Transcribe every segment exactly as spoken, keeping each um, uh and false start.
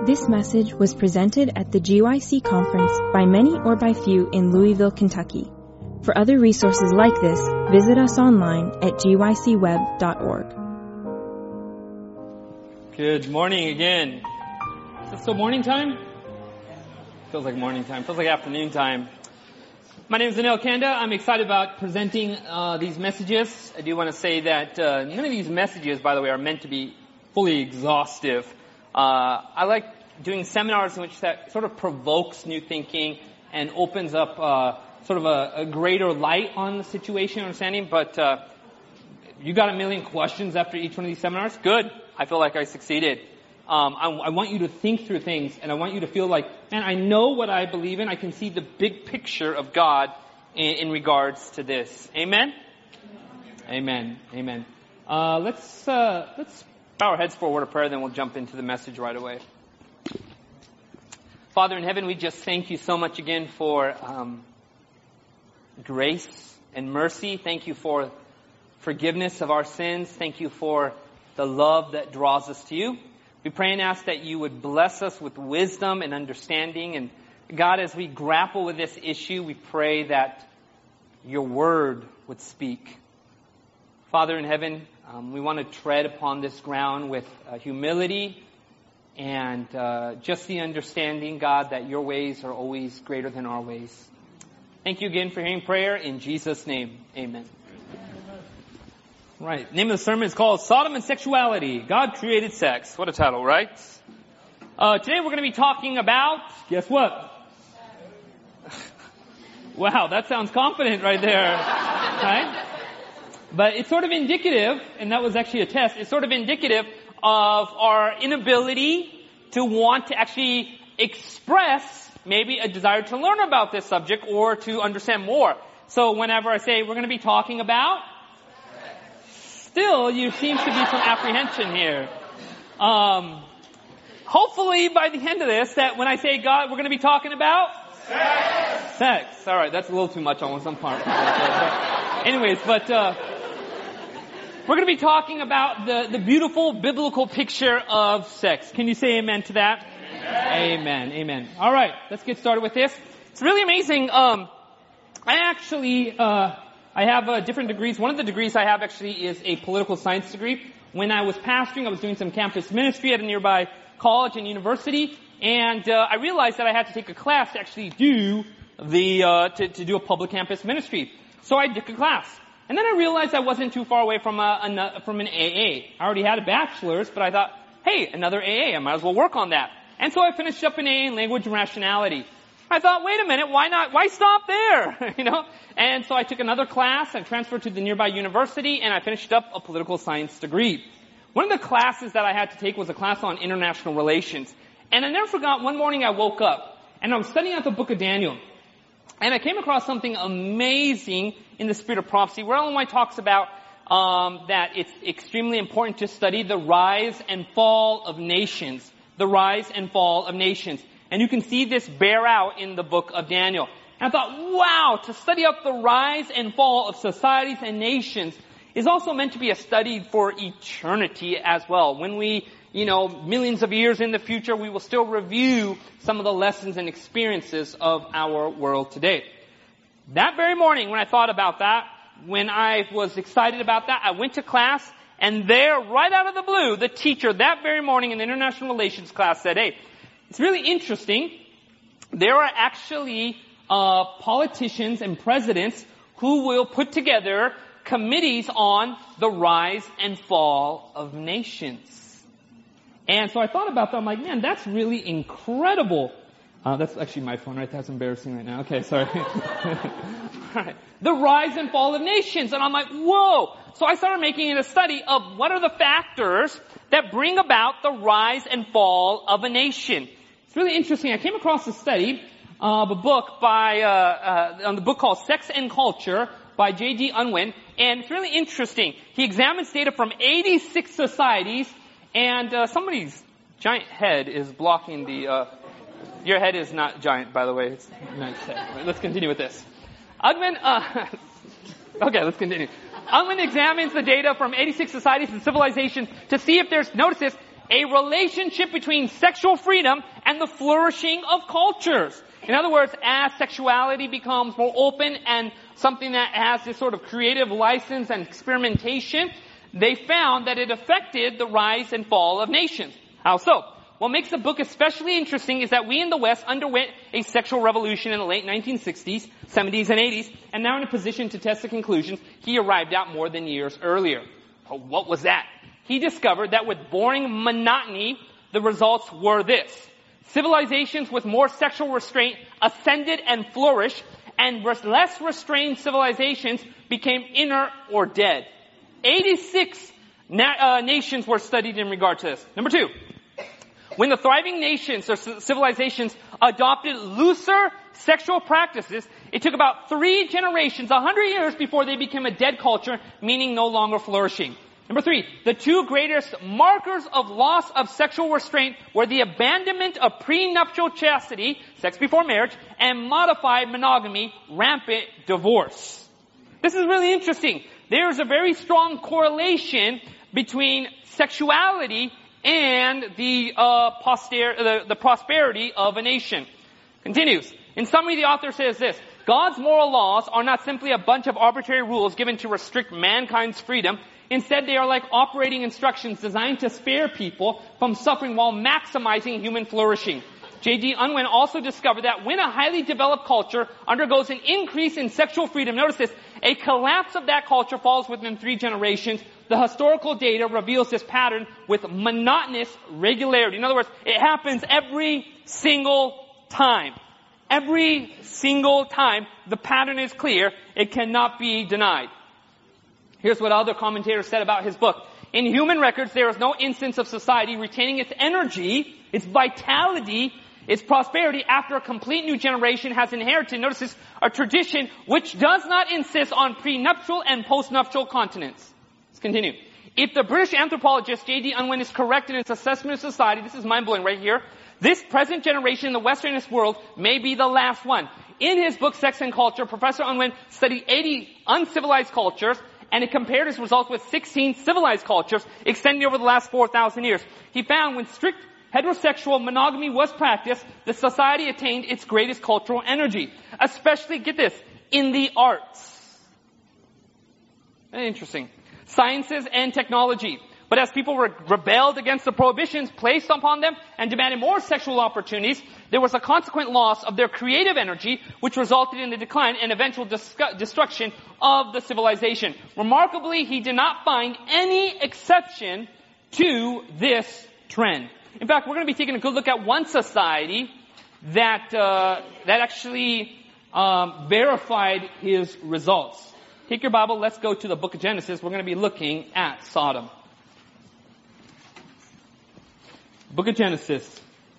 This message was presented at the G Y C conference by many or by few in Louisville, Kentucky. For other resources like this, visit us online at g y c web dot org. Good morning again. Is it still morning time? Feels like morning time. Feels like afternoon time. My name is Anil Kanda. I'm excited about presenting uh, these messages. I do want to say that uh, none of these messages, by the way, are meant to be fully exhaustive. Uh, I like doing seminars in which that sort of provokes new thinking and opens up uh, sort of a, a greater light on the situation, understanding. But uh, you got a million questions after each one of these seminars? Good. I feel like I succeeded. Um, I, I want you to think through things, and I want you to feel like, man, I know what I believe in. I can see the big picture of God in, in regards to this. Amen? Amen. Amen. Uh, let's uh, let's bow our heads for a word of prayer, then we'll jump into the message right away. Father in heaven, we just thank you so much again for um, grace and mercy. Thank you for forgiveness of our sins. Thank you for the love that draws us to you. We pray and ask that you would bless us with wisdom and understanding. And God, as we grapple with this issue, we pray that your word would speak. Father in heaven, um, we want to tread upon this ground with uh, humility and uh, just the understanding, God, that your ways are always greater than our ways. Thank you again for hearing prayer. In Jesus' name, amen. Right. Name of the sermon is called Sodom and Sexuality. God Created Sex. What a title, right? Uh, today we're going to be talking about, guess what? Wow, that sounds confident right there. Right? But it's sort of indicative, and that was actually a test, it's sort of indicative of our inability to want to actually express maybe a desire to learn about this subject or to understand more. So whenever I say we're going to be talking about, still, there seems to be some apprehension here. Um, hopefully, by the end of this, that when I say God, we're going to be talking about sex. Sex. All right, that's a little too much on some part. But anyways, but uh, we're going to be talking about the the beautiful biblical picture of sex. Can you say amen to that? Amen. Amen. Amen. All right, let's get started with this. It's really amazing. Um, I actually. Uh, I have uh, different degrees. One of the degrees I have actually is a political science degree. When I was pastoring, I was doing some campus ministry at a nearby college and university, and uh, I realized that I had to take a class to actually do the uh, to, to do a public campus ministry. So I took a class, and then I realized I wasn't too far away from a, a from an A A. I already had a bachelor's, but I thought, hey, another A A. I might as well work on that. And so I finished up an A A in language and rationality. I thought, wait a minute, why not, why stop there? you know? And so I took another class, I transferred to the nearby university, and I finished up a political science degree. One of the classes that I had to take was a class on international relations. And I never forgot, one morning I woke up, and I was studying out the book of Daniel. And I came across something amazing in the spirit of prophecy, where Ellen White talks about um, that it's extremely important to study the rise and fall of nations. The rise and fall of nations. And you can see this bear out in the book of Daniel. And I thought, wow, to study out the rise and fall of societies and nations is also meant to be a study for eternity as well. When we, you know, millions of years in the future, we will still review some of the lessons and experiences of our world today. That very morning, when I thought about that, when I was excited about that, I went to class, and there, right out of the blue, the teacher that very morning in the international relations class said, hey, it's really interesting. There are actually uh politicians and presidents who will put together committees on the rise and fall of nations. And so I thought about that. I'm like, man, that's really incredible. Uh, that's actually my phone, right? That's embarrassing right now. Okay, sorry. Right. The rise and fall of nations. And I'm like, whoa. So I started making it a study of what are the factors that bring about the rise and fall of a nation. It's really interesting. I came across a study of a book by, uh, uh, on the book called Sex and Culture by J D Unwin. And it's really interesting. He examines data from eighty-six societies, and uh, somebody's giant head is blocking the, uh, your head is not giant, by the way. It's a nice head. Right, let's continue with this. Unwin, uh, okay, let's continue. Unwin examines the data from eighty-six societies and civilizations to see if there's, notice this, a relationship between sexual freedom and the flourishing of cultures. In other words, as sexuality becomes more open and something that has this sort of creative license and experimentation, they found that it affected the rise and fall of nations. How so? What makes the book especially interesting is that we in the West underwent a sexual revolution in the late nineteen sixties, seventies, and eighties, and now in a position to test the conclusions he arrived at more than years earlier. Oh, what was that? He discovered that with boring monotony, the results were this. Civilizations with more sexual restraint ascended and flourished, and less restrained civilizations became inert or dead. eighty-six na- uh, nations were studied in regard to this. Number two, when the thriving nations or civilizations adopted looser sexual practices, it took about three generations, a hundred years, before they became a dead culture, meaning no longer flourishing. Number three, the two greatest markers of loss of sexual restraint were the abandonment of prenuptial chastity, sex before marriage, and modified monogamy, rampant divorce. This is really interesting. There is a very strong correlation between sexuality and the, uh, poster- the, the prosperity of a nation. Continues. In summary, the author says this: God's moral laws are not simply a bunch of arbitrary rules given to restrict mankind's freedom. Instead, they are like operating instructions designed to spare people from suffering while maximizing human flourishing. J D Unwin also discovered that when a highly developed culture undergoes an increase in sexual freedom, notice this, a collapse of that culture falls within three generations. The historical data reveals this pattern with monotonous regularity. In other words, it happens every single time. Every single time. The pattern is clear. It cannot be denied. Here's what other commentators said about his book. In human records, there is no instance of society retaining its energy, its vitality, its prosperity after a complete new generation has inherited, notice this, a tradition which does not insist on prenuptial and postnuptial continence. Let's continue. If the British anthropologist J D Unwin is correct in its assessment of society, this is mind-blowing right here, this present generation in the westernist world may be the last one. In his book, Sex and Culture, Professor Unwin studied eighty uncivilized cultures, and it compared his results with sixteen civilized cultures extending over the last four thousand years. He found when strict heterosexual monogamy was practiced, the society attained its greatest cultural energy. Especially, get this, in the arts. Very interesting. Sciences and technology. But as people re- rebelled against the prohibitions placed upon them and demanded more sexual opportunities, there was a consequent loss of their creative energy, which resulted in the decline and eventual dis- destruction of the civilization. Remarkably, he did not find any exception to this trend. In fact, we're going to be taking a good look at one society that uh, that actually um, verified his results. Take your Bible, let's go to the book of Genesis. We're going to be looking at Sodom. Book of Genesis.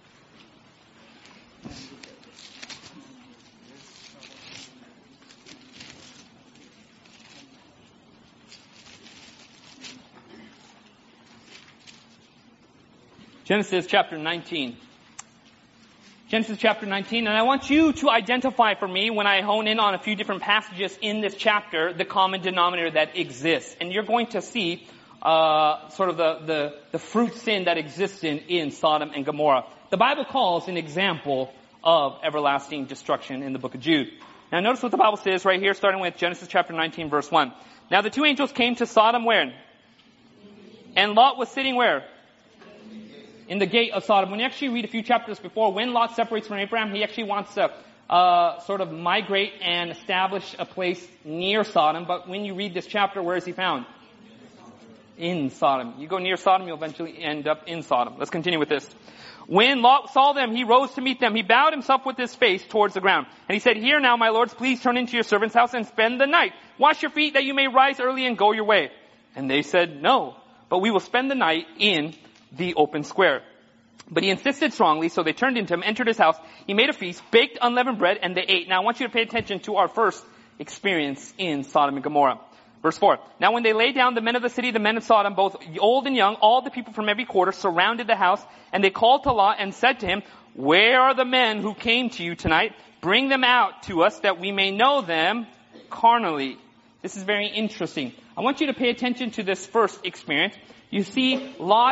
Genesis chapter nineteen. Genesis chapter nineteen, and I want you to identify for me, when I hone in on a few different passages in this chapter, the common denominator that exists. And you're going to see uh sort of the, the, the fruit sin that existed in Sodom and Gomorrah. The Bible calls an example of everlasting destruction in the book of Jude. Now notice what the Bible says right here, starting with Genesis chapter nineteen, verse one. Now the two angels came to Sodom where? And Lot was sitting where? In the gate of Sodom. When you actually read a few chapters before, when Lot separates from Abraham, he actually wants to uh sort of migrate and establish a place near Sodom. But when you read this chapter, where is he found? In Sodom. You go near Sodom, you'll eventually end up in Sodom. Let's continue with this. When Lot saw them, he rose to meet them. He bowed himself with his face towards the ground. And he said, "Here now, my lords, please turn into your servant's house and spend the night. Wash your feet that you may rise early and go your way." And they said, "No, but we will spend the night in the open square." But he insisted strongly, so they turned into him, entered his house. He made a feast, baked unleavened bread, and they ate. Now I want you to pay attention to our first experience in Sodom and Gomorrah. Verse four. Now when they lay down, the men of the city, the men of Sodom, both old and young, all the people from every quarter surrounded the house, and they called to Lot and said to him, "Where are the men who came to you tonight? Bring them out to us that we may know them carnally." This is very interesting. I want you to pay attention to this first experience. You see Lot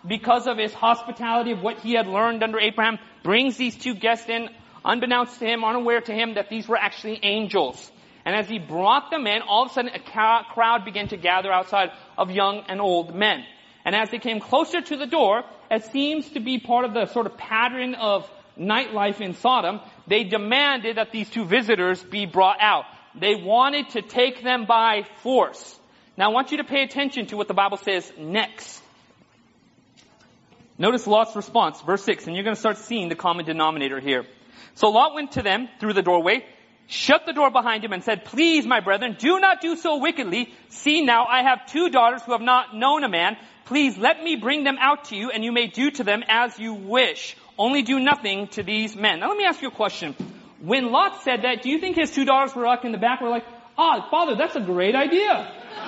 because of his hospitality of what he had learned under Abraham, brings these two guests in, unbeknownst to him, unaware to him that these were actually angels. And as he brought them in, all of a sudden a crowd began to gather outside of young and old men. And as they came closer to the door, it seems to be part of the sort of pattern of nightlife in Sodom, they demanded that these two visitors be brought out. They wanted to take them by force. Now I want you to pay attention to what the Bible says next. Notice Lot's response, verse six, and you're going to start seeing the common denominator here. So Lot went to them through the doorway, shut the door behind him and said, "Please, my brethren, do not do so wickedly. See now, I have two daughters who have not known a man. Please let me bring them out to you, and you may do to them as you wish. Only do nothing to these men." Now let me ask you a question. When Lot said that, do you think his two daughters were like in the back, were like, "Ah, Father, that's a great idea"?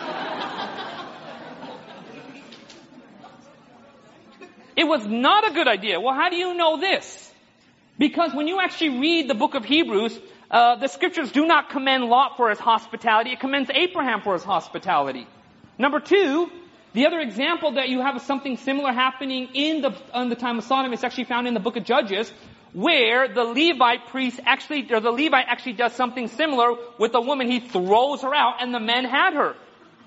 It was not a good idea. Well, how do you know this? Because when you actually read the book of Hebrews, uh, the scriptures do not commend Lot for his hospitality. It commends Abraham for his hospitality. Number two, the other example that you have of something similar happening in the, in the time of Sodom is actually found in the book of Judges, where the Levite priest actually, or the Levite actually does something similar with a woman. He throws her out and the men had her.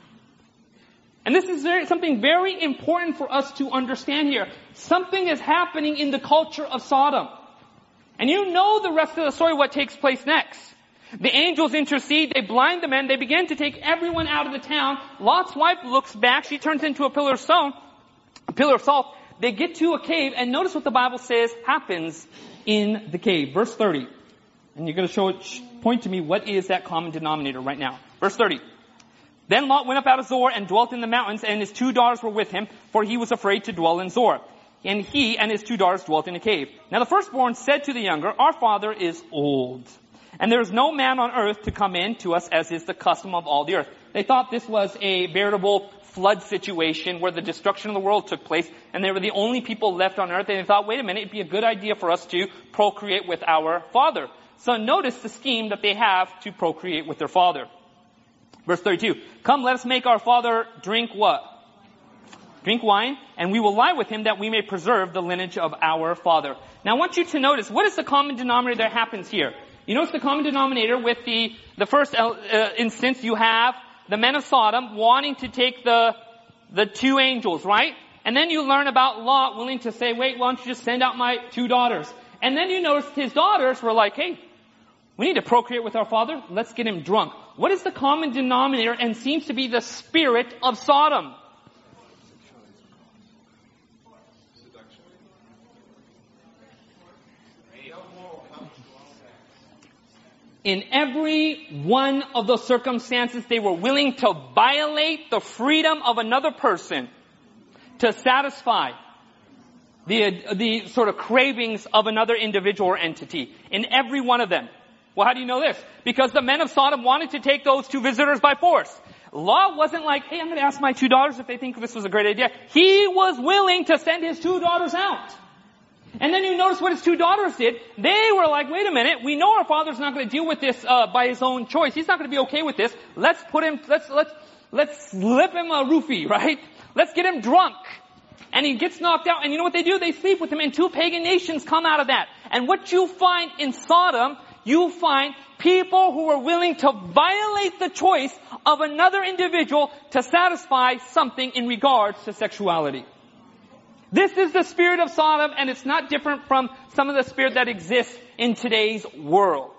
And this is very, something very important for us to understand here. Something is happening in the culture of Sodom. And you know the rest of the story, what takes place next. The angels intercede, they blind the men, they begin to take everyone out of the town. Lot's wife looks back, she turns into a pillar of stone, a pillar of salt. They get to a cave, and notice what the Bible says happens in the cave. Verse thirty. And you're going to show it, point to me, what is that common denominator right now? Verse thirty. Then Lot went up out of Zoar and dwelt in the mountains, and his two daughters were with him, for he was afraid to dwell in Zoar. And he and his two daughters dwelt in a cave. Now the firstborn said to the younger, "Our father is old, and there is no man on earth to come in to us, as is the custom of all the earth." They thought this was a veritable flood situation where the destruction of the world took place, and they were the only people left on earth. And they thought, wait a minute, it'd be a good idea for us to procreate with our father. So notice the scheme that they have to procreate with their father. Verse thirty-two, "Come, let us make our father drink" what? "Drink wine, and we will lie with him that we may preserve the lineage of our father." Now I want you to notice, what is the common denominator that happens here? You notice the common denominator with the, the first uh, instance, you have the men of Sodom wanting to take the, the two angels, right? And then you learn about Lot willing to say, "Wait, why don't you just send out my two daughters?" And then you notice his daughters were like, "Hey, we need to procreate with our father. Let's get him drunk." What is the common denominator and seems to be the spirit of Sodom? In every one of those circumstances, they were willing to violate the freedom of another person to satisfy the, the sort of cravings of another individual or entity. In every one of them. Well, how do you know this? Because the men of Sodom wanted to take those two visitors by force. Lot wasn't like, "Hey, I'm going to ask my two daughters if they think this was a great idea." He was willing to send his two daughters out. And then you notice what his two daughters did. They were like, "Wait a minute, we know our father's not going to deal with this uh, by his own choice. He's not going to be okay with this. Let's put him, let's, let's, let's slip him a roofie, right? Let's get him drunk." And he gets knocked out, and you know what they do? They sleep with him, and two pagan nations come out of that. And what you find in Sodom, you find people who are willing to violate the choice of another individual to satisfy something in regards to sexuality. This is the spirit of Sodom, and it's not different from some of the spirit that exists in today's world.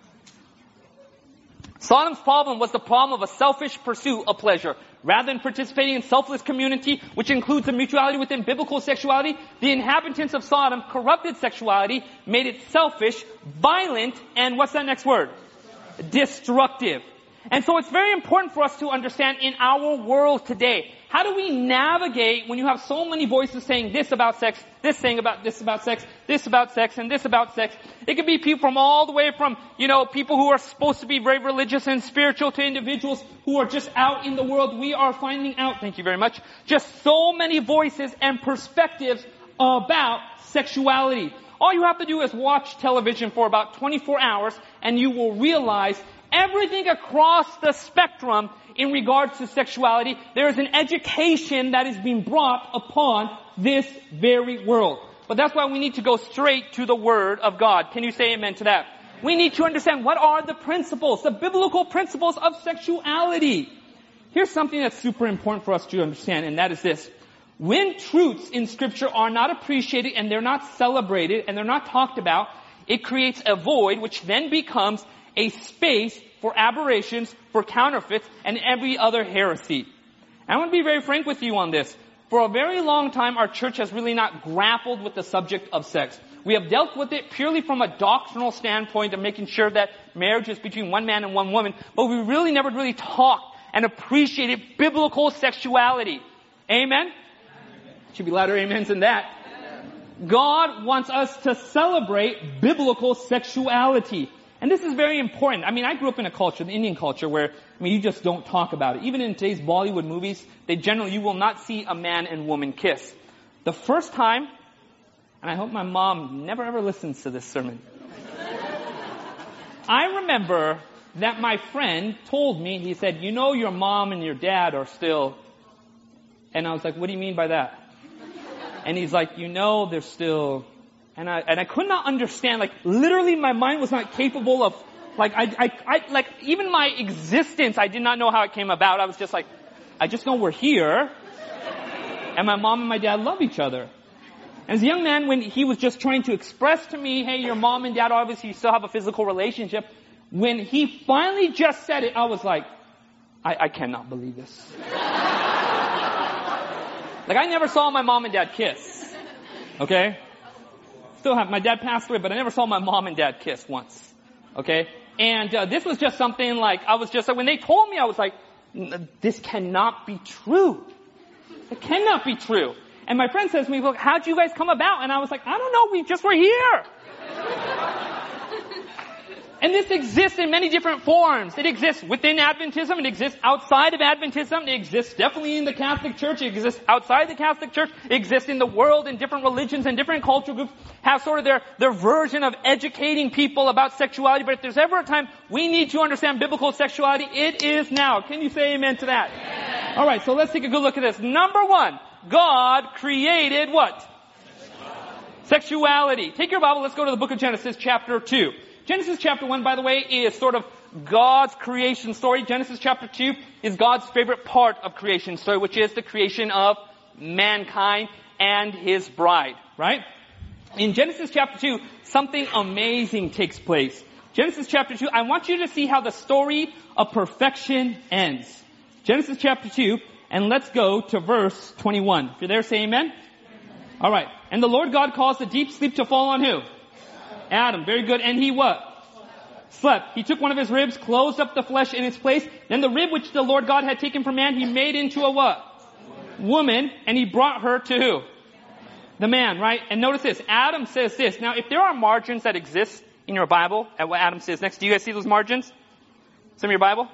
Sodom's problem was the problem of a selfish pursuit of pleasure. Rather than participating in selfless community, which includes a mutuality within biblical sexuality, the inhabitants of Sodom corrupted sexuality, made it selfish, violent, and what's that next word? Destructive. And so it's very important for us to understand in our world today, how do we navigate when you have so many voices saying this about sex, this saying about this about sex, this about sex, and this about sex? It could be people from all the way from, you know, people who are supposed to be very religious and spiritual to individuals who are just out in the world. We are finding out, thank you very much, just so many voices and perspectives about sexuality. All you have to do is watch television for about twenty-four hours and you will realize everything across the spectrum in regards to sexuality, there is an education that is being brought upon this very world. But that's why we need to go straight to the Word of God. Can you say amen to that? We need to understand what are the principles, the biblical principles of sexuality. Here's something that's super important for us to understand, and that is this. When truths in Scripture are not appreciated and they're not celebrated and they're not talked about, it creates a void which then becomes a space for aberrations, for counterfeits, and every other heresy. I want to be very frank with you on this. For a very long time, our church has really not grappled with the subject of sex. We have dealt with it purely from a doctrinal standpoint of making sure that marriage is between one man and one woman, but we really never really talked and appreciated biblical sexuality. Amen? Should be louder amens than that. God wants us to celebrate biblical sexuality. And this is very important. I mean, I grew up in a culture, the Indian culture, where, I mean, you just don't talk about it. Even in today's Bollywood movies, they generally, you will not see a man and woman kiss. The first time, and I hope my mom never ever listens to this sermon. I remember that my friend told me, he said, you know your mom and your dad are still, and I was like, what do you mean by that? And he's like, you know they're still, and I, and I could not understand, like, literally my mind was not capable of, like, I, I, I, like, even my existence, I did not know how it came about. I was just like, I just know we're here, and my mom and my dad love each other. And as a young man, when he was just trying to express to me, hey, your mom and dad obviously still have a physical relationship, when he finally just said it, I was like, I, I cannot believe this. Like, I never saw my mom and dad kiss. Okay? Still have, my dad passed away, but I never saw my mom and dad kiss once. Okay? And uh, this was just something like, I was just like, when they told me, I was like, this cannot be true. It cannot be true. And my friend says to me, look, how'd you guys come about? And I was like, I don't know, we just were here. And this exists in many different forms. It exists within Adventism. It exists outside of Adventism. It exists definitely in the Catholic Church. It exists outside the Catholic Church. It exists in the world, in different religions and different cultural groups have sort of their, their version of educating people about sexuality. But if there's ever a time we need to understand biblical sexuality, it is now. Can you say amen to that? Amen. All right, so let's take a good look at this. Number one, God created what? Sexuality. Sexuality. Take your Bible. Let's go to the book of Genesis, chapter two. Genesis chapter one, by the way, is sort of God's creation story. Genesis chapter two is God's favorite part of creation story, which is the creation of mankind and his bride, right? In Genesis chapter two, something amazing takes place. Genesis chapter two, I want you to see how the story of perfection ends. Genesis chapter two, and let's go to verse twenty-one. If you're there, say amen. All right. And the Lord God caused a deep sleep to fall on who? Adam. Very good. And he what? Slept. He took one of his ribs, closed up the flesh in its place. Then the rib which the Lord God had taken from man, he made into a what? Woman. And he brought her to who? The man, right? And notice this. Adam says this. Now, if there are margins that exist in your Bible at what Adam says next, do you guys see those margins? Some of your Bible?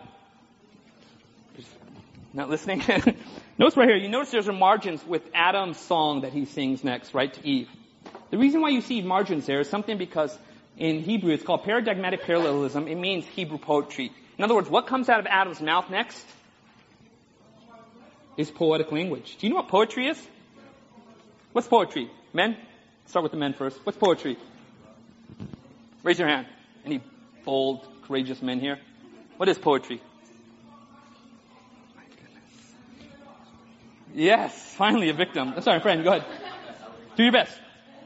Not listening? Notice right here. You notice there's a margins with Adam's song that he sings next, right, to Eve. The reason why you see margins there is something because in Hebrew it's called paradigmatic parallelism. It means Hebrew poetry. In other words, what comes out of Adam's mouth next is poetic language. Do you know what poetry is? What's poetry? Men? Start with the men first. What's poetry? Raise your hand. Any bold, courageous men here? What is poetry? Yes, finally a victim. I'm sorry, friend, go ahead. Do your best.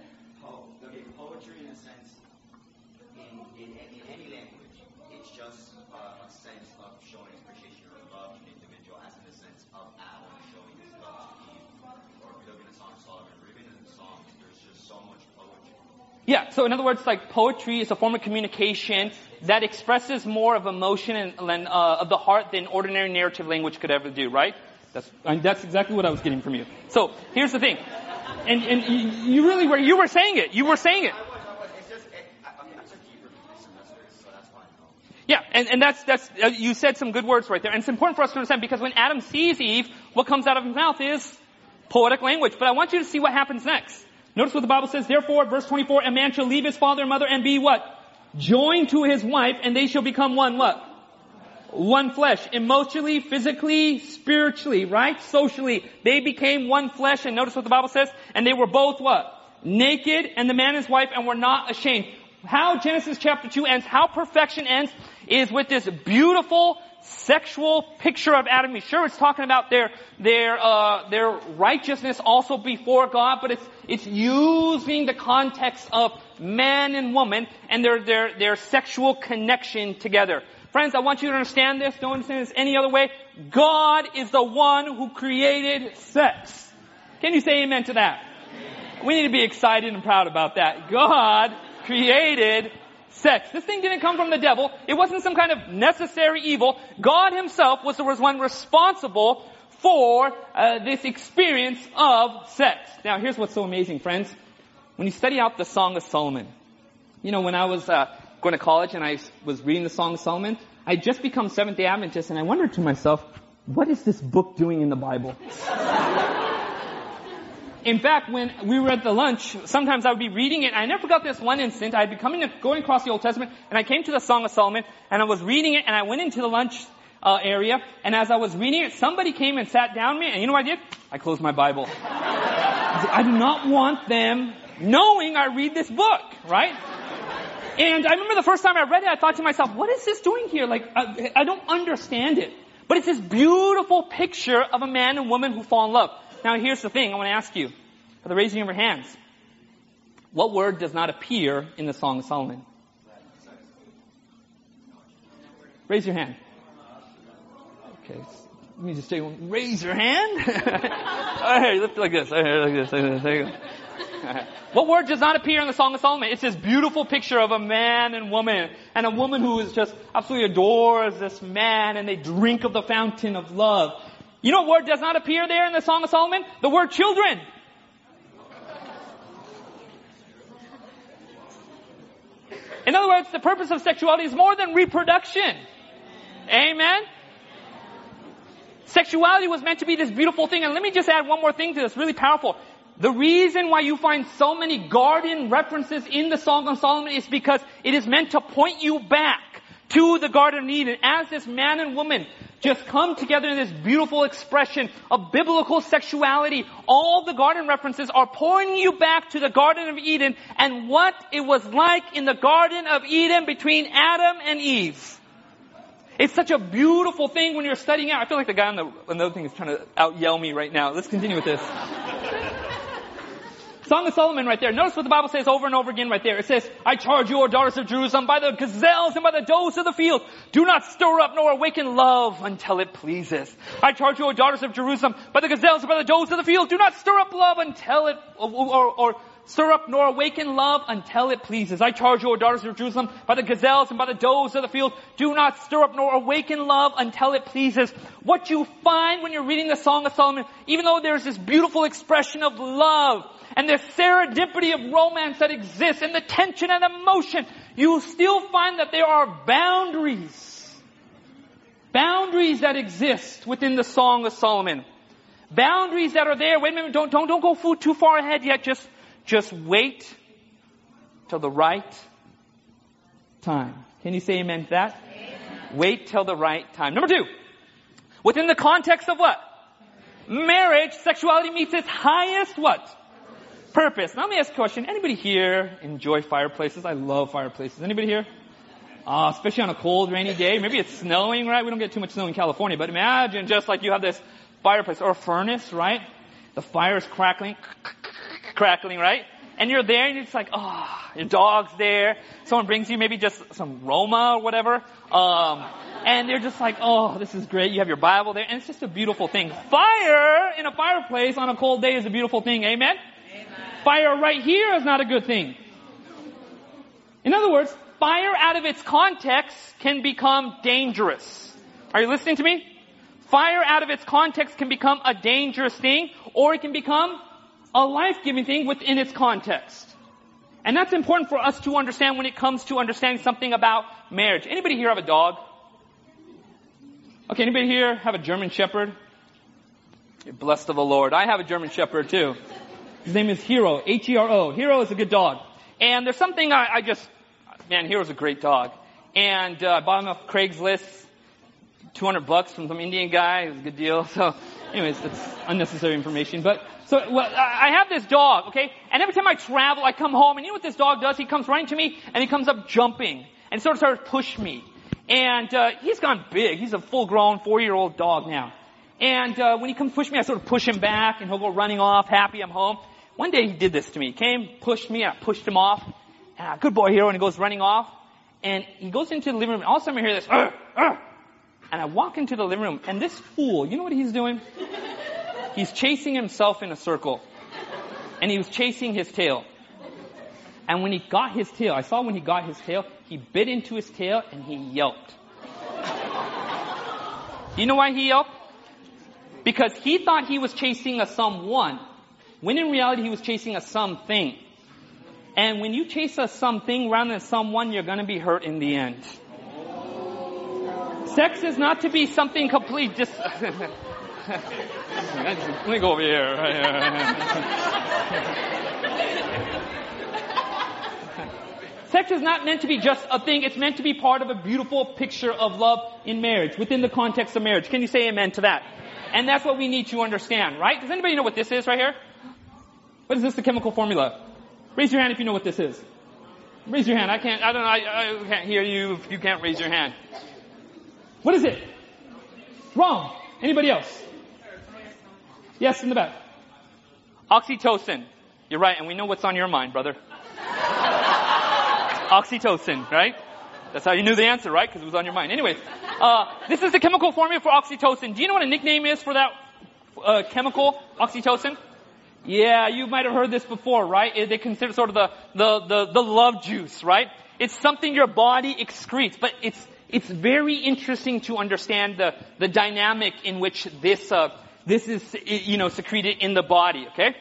Yeah, so in other words, like poetry is a form of communication that expresses more of emotion and, and uh, of the heart than ordinary narrative language could ever do, right? That's I mean, that's exactly what I was getting from you. So here's the thing, and and you, you really were you were saying it, you were saying it. Yeah, and and that's that's uh, you said some good words right there, and it's important for us to understand because when Adam sees Eve, what comes out of his mouth is poetic language. But I want you to see what happens next. Notice what the Bible says. Therefore, verse twenty-four, a man shall leave his father and mother and be what? Joined to his wife, and they shall become one what? one flesh. Emotionally, physically, spiritually, right? Socially. They became one flesh. And notice what the Bible says. And they were both what? Naked, and the man and his wife, and were not ashamed. How Genesis chapter two ends, how perfection ends, is with this beautiful sexual picture of Adam and Eve. Sure, it's talking about their their uh their righteousness also before God, but it's it's using the context of man and woman and their their their sexual connection together. Friends, I want you to understand this. Don't understand this any other way. God is the one who created sex. Can you say amen to that? We need to be excited and proud about that. God created sex. This thing didn't come from the devil. It wasn't some kind of necessary evil. God himself was the one responsible for uh, this experience of sex. Now, here's what's so amazing, friends. When you study out the Song of Solomon, you know, when I was uh, going to college and I was reading the Song of Solomon, I had just become Seventh-day Adventist, and I wondered to myself, what is this book doing in the Bible? In fact, when we were at the lunch, sometimes I would be reading it. I never forgot this one instant. I'd be coming, going across the Old Testament, and I came to the Song of Solomon, and I was reading it, and I went into the lunch uh, area, and as I was reading it, somebody came and sat down me, and you know what I did? I closed my Bible. I do not want them knowing I read this book, right? And I remember the first time I read it, I thought to myself, what is this doing here? Like, I, I don't understand it. But it's this beautiful picture of a man and woman who fall in love. Now, here's the thing I want to ask you, for the raising of your hands. What word does not appear in the Song of Solomon? Raise your hand. Okay, let me just say one. Raise your hand. All right, lift it like this. All right, like this. Like this. There you go. All right. What word does not appear in the Song of Solomon? It's this beautiful picture of a man and woman, and a woman who is just absolutely adores this man, and they drink of the fountain of love. You know what word does not appear there in the Song of Solomon? The word children. In other words, the purpose of sexuality is more than reproduction. Amen? Sexuality was meant to be this beautiful thing. And let me just add one more thing to this, really powerful. The reason why you find so many garden references in the Song of Solomon is because it is meant to point you back to the Garden of Eden as this man and woman just come together in this beautiful expression of biblical sexuality. All the garden references are pointing you back to the Garden of Eden and what it was like in the Garden of Eden between Adam and Eve. It's such a beautiful thing when you're studying out. I feel like the guy on the, on the other thing is trying to out yell me right now. Let's continue with this. Song of Solomon right there. Notice what the Bible says over and over again right there. It says, I charge you, O daughters of Jerusalem, by the gazelles and by the does of the field. Do not stir up nor awaken love until it pleases. I charge you, O daughters of Jerusalem, by the gazelles and by the does of the field. Do not stir up love until it, or, or, or stir up nor awaken love until it pleases. I charge you, O daughters of Jerusalem, by the gazelles and by the does of the field. Do not stir up nor awaken love until it pleases. What you find when you're reading the Song of Solomon, even though there's this beautiful expression of love, and the serendipity of romance that exists, and the tension and emotion, you still find that there are boundaries. Boundaries that exist within the Song of Solomon. Boundaries that are there. Wait a minute, don't, don't, don't go too far ahead yet. Just, just wait till the right time. Can you say amen to that? Amen. Wait till the right time. Number two, within the context of what? Marriage, sexuality meets its highest what? Purpose. Now let me ask a question. Anybody here enjoy fireplaces? I love fireplaces. Anybody here? Uh, especially on a cold, rainy day. Maybe it's snowing, right? We don't get too much snow in California, but imagine just like you have this fireplace or a furnace, right? The fire is crackling, crackling, right? And you're there and it's like, oh, your dog's there. Someone brings you maybe just some Roma or whatever. Um, and they're just like, oh, this is great. You have your Bible there. And it's just a beautiful thing. Fire in a fireplace on a cold day is a beautiful thing. Amen? Fire right here is not a good thing. In other words, fire out of its context can become dangerous. Are you listening to me? Fire out of its context can become a dangerous thing, or it can become a life-giving thing within its context. And that's important for us to understand when it comes to understanding something about marriage. Anybody here have a dog? Okay, anybody here have a German Shepherd? You're blessed of the Lord. I have a German Shepherd too. His name is Hero, H E R O. Hero is a good dog. And there's something I, I just, man, Hero's a great dog. And uh, I bought him off Craigslist. two hundred bucks from some Indian guy. It was a good deal. So anyways, that's unnecessary information. But so well, I have this dog, okay? And every time I travel, I come home, and you know what this dog does? He comes right to me, and he comes up jumping, and sort of starts to push me. And uh, he's gone big. He's a full-grown four-year-old dog now. And uh, when he comes push me, I sort of push him back, and he'll go running off, happy I'm home. One day he did this to me. He came, pushed me, and I pushed him off. And uh, good boy, hero, and he goes running off. And he goes into the living room, and all of a sudden I hear this, Arr! Arr! And I walk into the living room, and this fool, you know what he's doing? He's chasing himself in a circle. And he was chasing his tail. And when he got his tail, I saw when he got his tail, he bit into his tail and he yelped. You know why he yelped? Because he thought he was chasing a someone, when in reality he was chasing a something. And when you chase a something rather than someone, you're going to be hurt in the end. Sex is not to be something complete. Just let me go over here. Sex is not meant to be just a thing. It's meant to be part of a beautiful picture of love in marriage, within the context of marriage. Can you say amen to that? And that's what we need to understand, right? Does anybody know what this is right here? What is this, the chemical formula? Raise your hand if you know what this is. Raise your hand. I can't, I don't know, I, I can't hear you if you can't raise your hand. What is it? Wrong. Anybody else? Yes, in the back. Oxytocin. You're right, and we know what's on your mind, brother. Oxytocin, right? That's how you knew the answer, right? Because it was on your mind. Anyways, uh, this is the chemical formula for oxytocin. Do you know what a nickname is for that uh, chemical, oxytocin? Yeah, you might have heard this before, right? They consider sort of the, the, the, the love juice, right? It's something your body excretes, but it's, it's very interesting to understand the, the dynamic in which this, uh, this is, you know, secreted in the body, okay?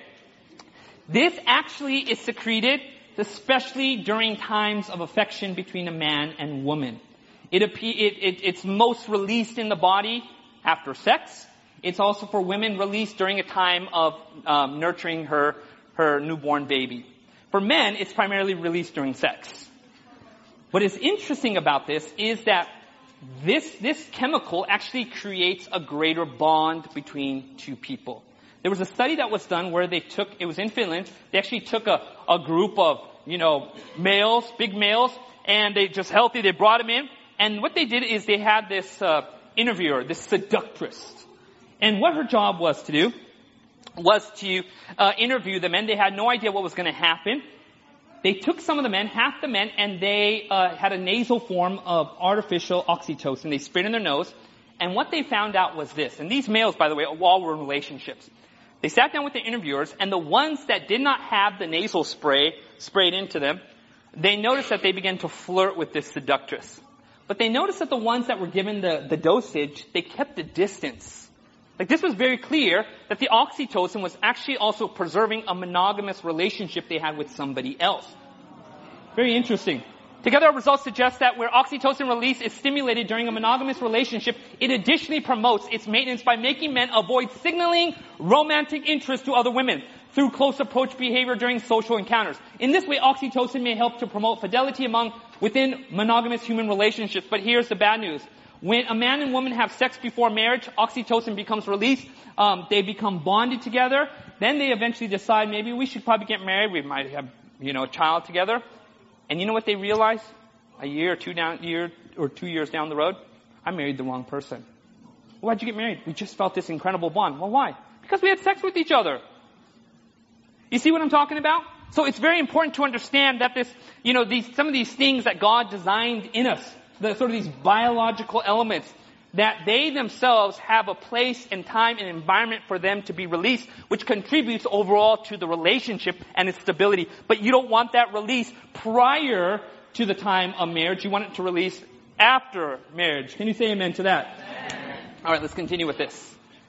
This actually is secreted especially during times of affection between a man and woman. It, it, it, it's most released in the body after sex. It's also for women released during a time of um, nurturing her, her newborn baby. For men, it's primarily released during sex. What is interesting about this is that this, this chemical actually creates a greater bond between two people. There was a study that was done where they took, it was in Finland, they actually took a, a group of, you know, males, big males, and they just healthy, they brought them in, and what they did is they had this uh, interviewer, this seductress. And what her job was to do was to uh, interview the men. They had no idea what was going to happen. They took some of the men, half the men, and they uh, had a nasal form of artificial oxytocin. They sprayed in their nose. And what they found out was this. And these males, by the way, all were in relationships. They sat down with the interviewers, and the ones that did not have the nasal spray sprayed into them, they noticed that they began to flirt with this seductress. But they noticed that the ones that were given the, the dosage, they kept a distance. Like, this was very clear that the oxytocin was actually also preserving a monogamous relationship they had with somebody else. Very interesting. Together, our results suggest that where oxytocin release is stimulated during a monogamous relationship, it additionally promotes its maintenance by making men avoid signaling romantic interest to other women through close approach behavior during social encounters. In this way, oxytocin may help to promote fidelity among within monogamous human relationships. But here's the bad news. When a man and woman have sex before marriage, oxytocin becomes released. Um, they become bonded together. Then they eventually decide maybe we should probably get married. We might have, you know, a child together. And you know what they realize? A year or two down, year or two years down the road, I married the wrong person. Why'd you get married? We just felt this incredible bond. Well, why? Because we had sex with each other. You see what I'm talking about? So it's very important to understand that this, you know, these, some of these things that God designed in us, the sort of these biological elements, that they themselves have a place and time and environment for them to be released, which contributes overall to the relationship and its stability. But you don't want that release prior to the time of marriage. You want it to release after marriage. Can you say amen to that? Amen. All right, let's continue with this.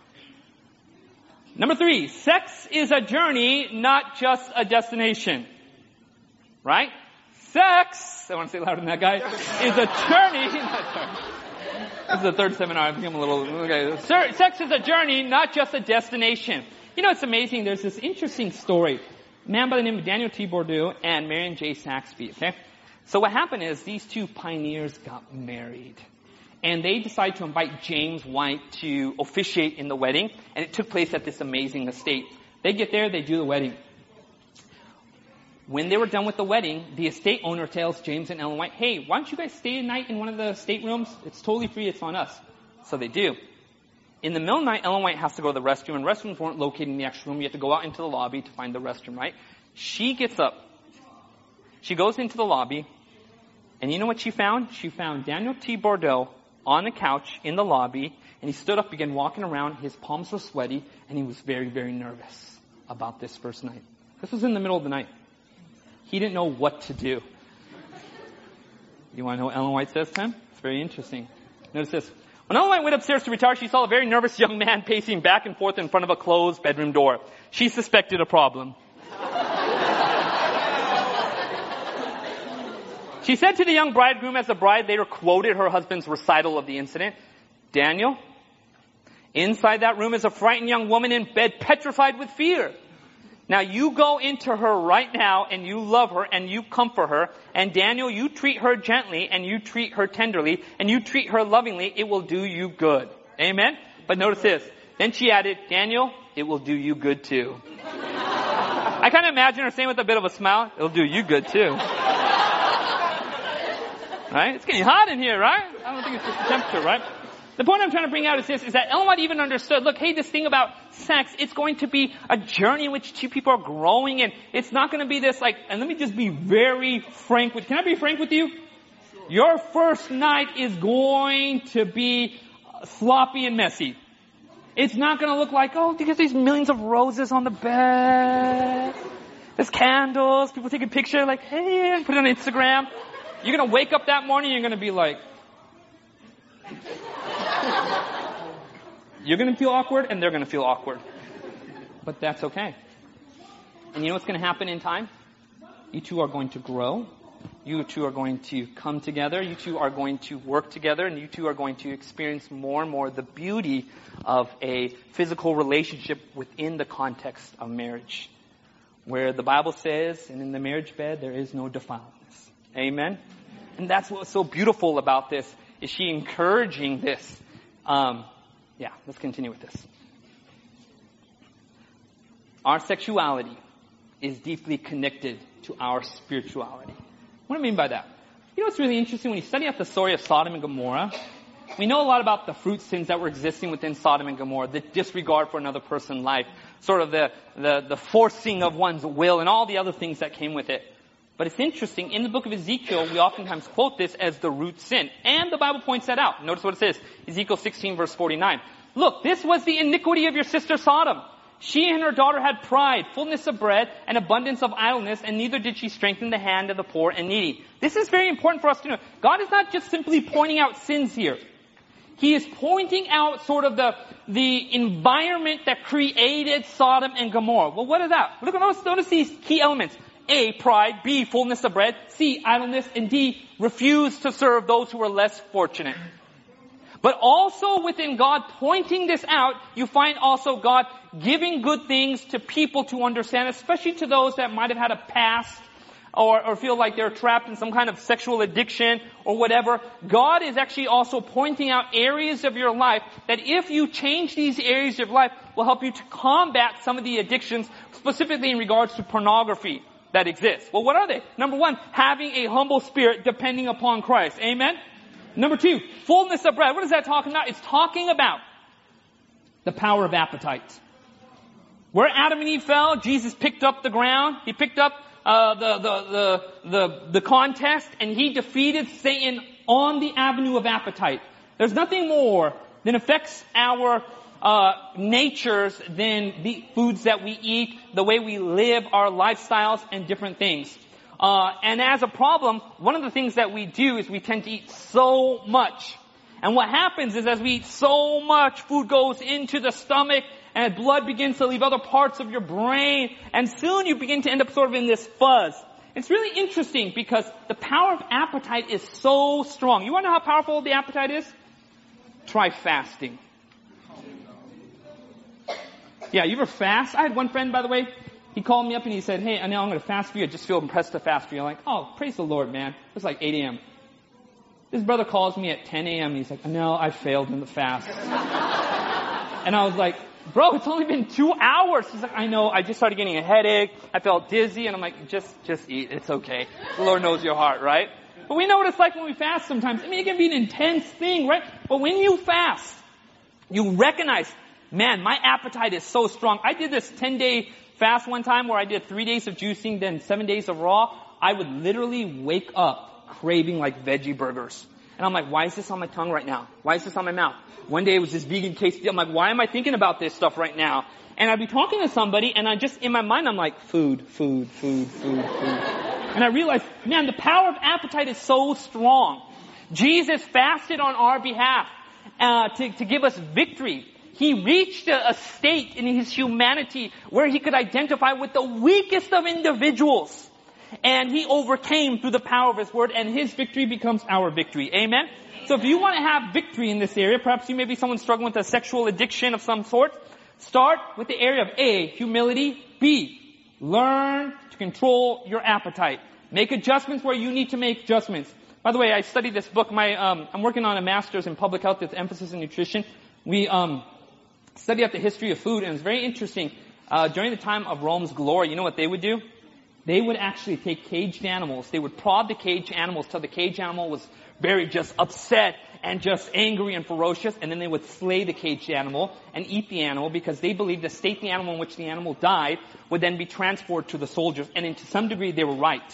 Number three, sex is a journey, not just a destination. Right? Sex, I want to say it louder than that guy, is a journey, not This is the third seminar. I think I'm a little, okay. Sex is a journey, not just a destination. You know, it's amazing. There's this interesting story. A man by the name of Daniel T. Bourdieu and Marion J. Saxby, okay? So what happened is these two pioneers got married. and they decide to invite James White to officiate in the wedding, and it took place at this amazing estate. They get there, they do the wedding. When they were done with the wedding, the estate owner tells James and Ellen White, hey, why don't you guys stay a night in one of the staterooms? It's totally free, it's on us. So they do. In the middle of the night, Ellen White has to go to the restroom, and restrooms weren't located in the actual room. You have to go out into the lobby to find the restroom, right? She gets up. She goes into the lobby, and you know what she found? She found Daniel T. Bordeaux on the couch in the lobby, and he stood up, began walking around. His palms were sweaty, and he was very, very nervous about this first night. This was in the middle of the night. He didn't know what to do. You want to know what Ellen White says to him? It's very interesting. Notice this. When Ellen White went upstairs to retire, she saw a very nervous young man pacing back and forth in front of a closed bedroom door. She suspected a problem. She said to the young bridegroom as the bride later quoted her husband's recital of the incident, Daniel, inside that room is a frightened young woman in bed, petrified with fear. Now you go into her right now and you love her and you comfort her. And Daniel, you treat her gently and you treat her tenderly and you treat her lovingly. It will do you good. Amen? But notice this. Then she added, Daniel, it will do you good too. I kind of imagine her saying with a bit of a smile, it'll do you good too. Right? It's getting hot in here, right? I don't think it's just the temperature, right? The point I'm trying to bring out is this, is that Ellen White even understood, look, hey, this thing about sex, it's going to be a journey in which two people are growing, and it's not going to be this like, and let me just be very frank with, can I be frank with you? Sure. Your first night is going to be sloppy and messy. It's not going to look like, oh, because there's millions of roses on the bed. There's candles, people take a picture like, hey, put it on Instagram. You're going to wake up that morning, you're going to be like, you're going to feel awkward and they're going to feel awkward. But that's okay. And you know what's going to happen in time? You two are going to grow. You two are going to come together. You two are going to work together. And you two are going to experience more and more the beauty of a physical relationship within the context of marriage. Where the Bible says, and in the marriage bed, there is no defilement. Amen? And that's what's so beautiful about this, is she encouraging this. Um, yeah, let's continue with this. Our sexuality is deeply connected to our spirituality. What do I mean by that? You know what's really interesting? When you study out the story of Sodom and Gomorrah, we know a lot about the fruit sins that were existing within Sodom and Gomorrah, the disregard for another person's life, sort of the, the, the forcing of one's will, and all the other things that came with it. But it's interesting, in the book of Ezekiel, we oftentimes quote this as the root sin. And the Bible points that out. Notice what it says. Ezekiel sixteen verse forty-nine. Look, this was the iniquity of your sister Sodom. She and her daughter had pride, fullness of bread, and abundance of idleness, and neither did she strengthen the hand of the poor and needy. This is very important for us to know. God is not just simply pointing out sins here. He is pointing out sort of the, the environment that created Sodom and Gomorrah. Well, what is that? Look, notice, notice these key elements. A, pride. B, fullness of bread. C, idleness. And D, refuse to serve those who are less fortunate. But also within God pointing this out, you find also God giving good things to people to understand, especially to those that might have had a past or, or feel like they're trapped in some kind of sexual addiction or whatever. God is actually also pointing out areas of your life that if you change these areas of life will help you to combat some of the addictions, specifically in regards to pornography that exists. Well, what are they? Number one, having a humble spirit depending upon Christ. Amen? Number two, fullness of bread. What is that talking about? It's talking about the power of appetite. Where Adam and Eve fell, Jesus picked up the ground. He picked up uh, the, the, the, the, the contest, and he defeated Satan on the avenue of appetite. There's nothing more that affects our uh, natures than the foods that we eat, the way we live, our lifestyles, and different things. Uh, and as a problem, one of the things that we do is we tend to eat so much. And what happens is as we eat so much, food goes into the stomach and blood begins to leave other parts of your brain. And soon you begin to end up sort of in this fuzz. It's really interesting because the power of appetite is so strong. You want to know how powerful the appetite is? Try fasting. Yeah, you ever fast? I had one friend, by the way. He called me up and he said, hey, I know I'm going to fast for you. I just feel impressed to fast for you. I'm like, oh, praise the Lord, man. It was like eight a.m. This brother calls me at ten a.m. and he's like, no, I failed in the fast. And I was like, bro, it's only been two hours. He's like, I know, I just started getting a headache. I felt dizzy. And I'm like, just, just eat. It's okay. The Lord knows your heart, right? But we know what it's like when we fast sometimes. I mean, it can be an intense thing, right? But when you fast, you recognize, man, my appetite is so strong. I did this ten-day fast one time where I did three days of juicing, then seven days of raw. I would literally wake up craving like veggie burgers. And I'm like, why is this on my tongue right now? Why is this on my mouth? One day it was this vegan quesadilla. I'm like, why am I thinking about this stuff right now? And I'd be talking to somebody and I just, in my mind, I'm like, food, food, food, food, food. And I realized, man, the power of appetite is so strong. Jesus fasted on our behalf uh, to, to give us victory. He reached a, a state in his humanity where he could identify with the weakest of individuals. And he overcame through the power of his word, and his victory becomes our victory. Amen? So if you want to have victory in this area, perhaps you may be someone struggling with a sexual addiction of some sort, start with the area of A, humility, B, learn to control your appetite. Make adjustments where you need to make adjustments. By the way, I studied this book. My, um, I'm working on a master's in public health with emphasis in nutrition. We um, study out the history of food, and it's very interesting. Uh, during the time of Rome's glory, you know what they would do? They would actually take caged animals. They would prod the caged animals till the caged animal was very just upset and just angry and ferocious, and then they would slay the caged animal and eat the animal because they believed the state the animal in which the animal died would then be transferred to the soldiers, and to some degree they were right.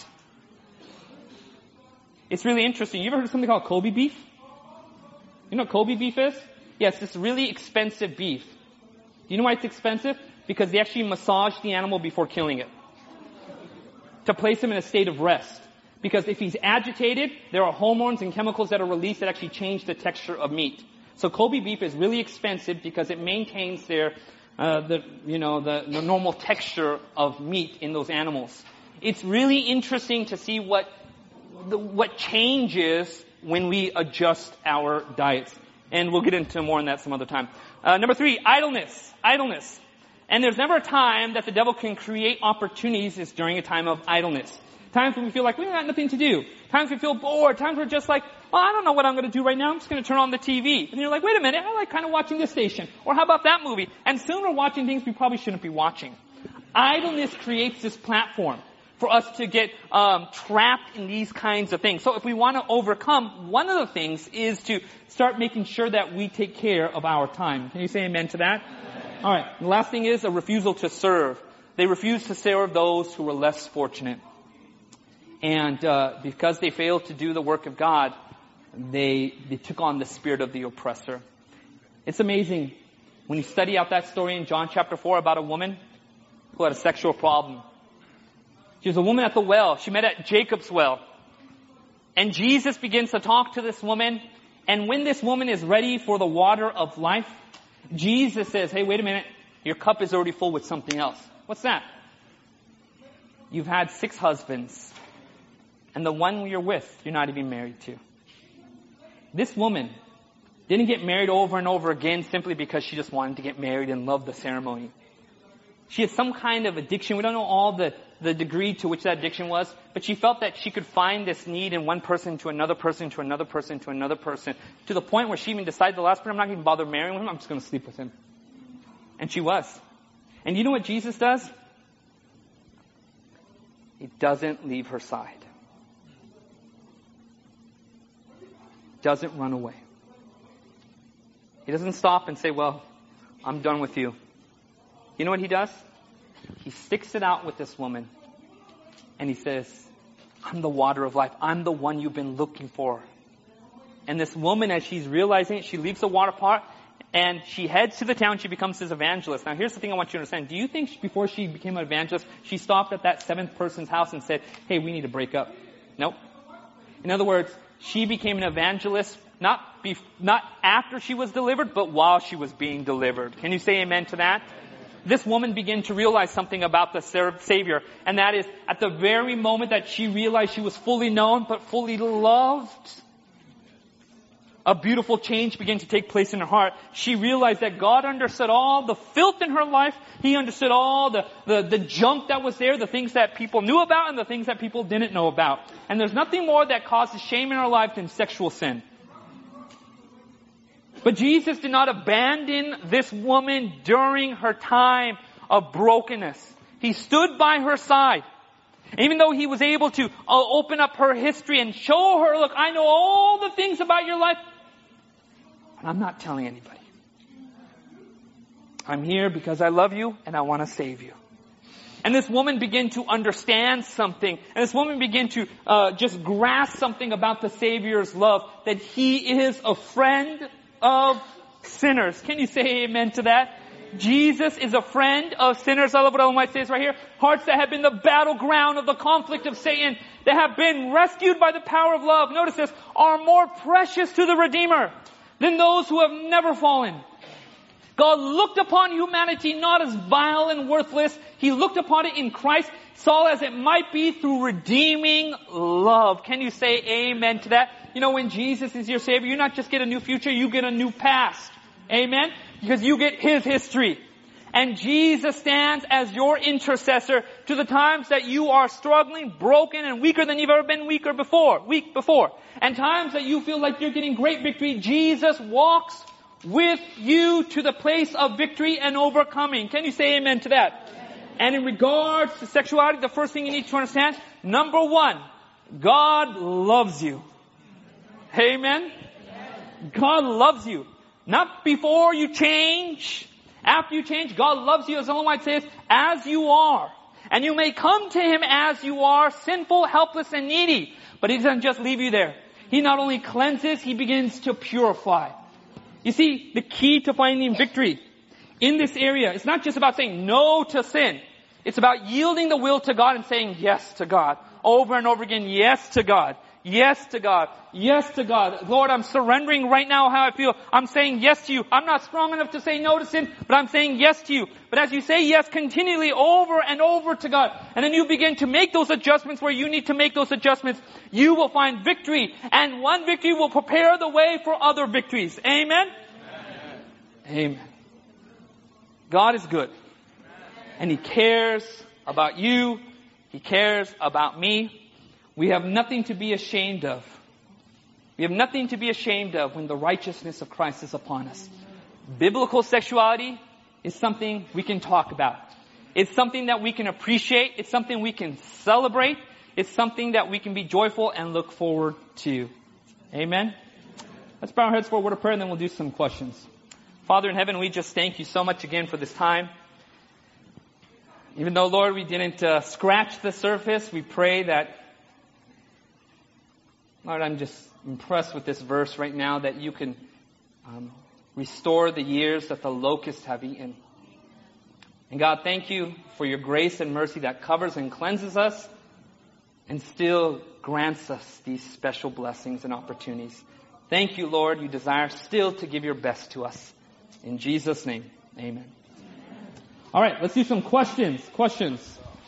It's really interesting. You ever heard of something called Kobe beef? You know what Kobe beef is? Yes, it's this really expensive beef. Do you know why it's expensive? Because they actually massage the animal before killing it, to place him in a state of rest. Because if he's agitated, there are hormones and chemicals that are released that actually change the texture of meat. So Kobe beef is really expensive because it maintains their, uh, the, you know, the, the normal texture of meat in those animals. It's really interesting to see what, the, what changes when we adjust our diets. And we'll get into more on that some other time. Uh, number three, idleness. Idleness. And there's never a time that the devil can create opportunities is during a time of idleness. Times when we feel like we got nothing to do. Times we feel bored. Times we're just like, well, I don't know what I'm going to do right now. I'm just going to turn on the T V. And you're like, wait a minute, I like kind of watching this station. Or how about that movie? And soon we're watching things we probably shouldn't be watching. Idleness creates this platform for us to get um, trapped in these kinds of things. So if we want to overcome, one of the things is to start making sure that we take care of our time. Can you say amen to that? All right. The last thing is a refusal to serve. They refused to serve those who were less fortunate. And uh, because they failed to do the work of God, they, they took on the spirit of the oppressor. It's amazing when you study out that story in John chapter four about a woman who had a sexual problem. She was a woman at the well. She met at Jacob's well. And Jesus begins to talk to this woman. And when this woman is ready for the water of life, Jesus says, hey, wait a minute. Your cup is already full with something else. What's that? You've had six husbands. And the one you're with, you're not even married to. This woman didn't get married over and over again simply because she just wanted to get married and loved the ceremony. She had some kind of addiction. We don't know all the, the degree to which that addiction was, but she felt that she could find this need in one person to another person to another person to another person, to the point where she even decided the last person, I'm not going to bother marrying him, I'm just going to sleep with him. And she was. And you know what Jesus does? He doesn't leave her side. Doesn't run away. He doesn't stop and say, well, I'm done with you. You know what he does? He sticks it out with this woman. And he says, I'm the water of life. I'm the one you've been looking for. And this woman, as she's realizing it, she leaves the water pot and she heads to the town. She becomes his evangelist. Now, here's the thing I want you to understand. Do you think before she became an evangelist, she stopped at that seventh person's house and said, hey, we need to break up? Nope. In other words, she became an evangelist not be, not after she was delivered, but while she was being delivered. Can you say amen to that? This woman began to realize something about the Savior, and that is, at the very moment that she realized she was fully known, but fully loved, a beautiful change began to take place in her heart. She realized that God understood all the filth in her life. He understood all the, the, the junk that was there, the things that people knew about and the things that people didn't know about. And there's nothing more that causes shame in our life than sexual sin. But Jesus did not abandon this woman during her time of brokenness. He stood by her side. Even though he was able to uh, open up her history and show her, look, I know all the things about your life, and I'm not telling anybody. I'm here because I love you and I want to save you. And this woman began to understand something. And this woman began to uh, just grasp something about the Savior's love. That He is a friend of sinners. Can you say amen to that? Jesus is a friend of sinners. I love what Ellen White says right here. Hearts that have been the battleground of the conflict of Satan, that have been rescued by the power of love, notice this, are more precious to the Redeemer than those who have never fallen. God looked upon humanity not as vile and worthless. He looked upon it in Christ, saw as it might be through redeeming love. Can you say amen to that? You know, when Jesus is your Savior, you not just get a new future, you get a new past. Amen? Because you get His history. And Jesus stands as your intercessor to the times that you are struggling, broken, and weaker than you've ever been weaker before, weak before. And times that you feel like you're getting great victory, Jesus walks with you to the place of victory and overcoming. Can you say amen to that? Amen. And in regards to sexuality, the first thing you need to understand, number one, God loves you. Amen? God loves you. Not before you change. After you change, God loves you, as Ellen White says, as you are. And you may come to Him as you are, sinful, helpless, and needy. But He doesn't just leave you there. He not only cleanses, He begins to purify. You see, the key to finding victory in this area, it's not just about saying no to sin. It's about yielding the will to God and saying yes to God. Over and over again, yes to God. Yes to God. Yes to God. Lord, I'm surrendering right now how I feel. I'm saying yes to you. I'm not strong enough to say no to sin, but I'm saying yes to you. But as you say yes continually over and over to God, and then you begin to make those adjustments where you need to make those adjustments, you will find victory. And one victory will prepare the way for other victories. Amen? Amen. Amen. God is good. And He cares about you. He cares about me. We have nothing to be ashamed of. We have nothing to be ashamed of when the righteousness of Christ is upon us. Biblical sexuality is something we can talk about. It's something that we can appreciate. It's something we can celebrate. It's something that we can be joyful and look forward to. Amen? Let's bow our heads for a word of prayer and then we'll do some questions. Father in heaven, we just thank you so much again for this time. Even though, Lord, we didn't uh, scratch the surface, we pray that, Lord, I'm just impressed with this verse right now that you can um, restore the years that the locusts have eaten. And God, thank you for your grace and mercy that covers and cleanses us and still grants us these special blessings and opportunities. Thank you, Lord. You desire still to give your best to us. In Jesus' name, amen. All right, let's do some questions. Questions.